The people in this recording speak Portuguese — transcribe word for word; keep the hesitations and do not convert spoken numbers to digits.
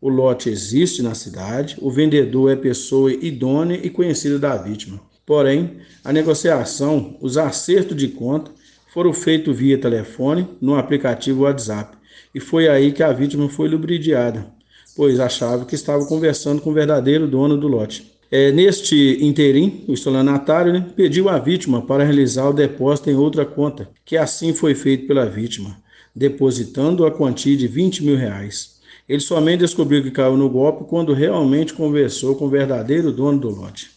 O lote existe na cidade, o vendedor é pessoa idônea e conhecida da vítima. Porém, a negociação, os acertos de conta foram feitos via telefone no aplicativo WhatsApp. E foi aí que a vítima foi lubridiada, pois achava que estava conversando com o verdadeiro dono do lote. É, neste interim, o estelionatário, né, pediu à vítima para realizar o depósito em outra conta, que assim foi feito pela vítima, depositando a quantia de vinte mil reais. Ele somente descobriu que caiu no golpe quando realmente conversou com o verdadeiro dono do lote.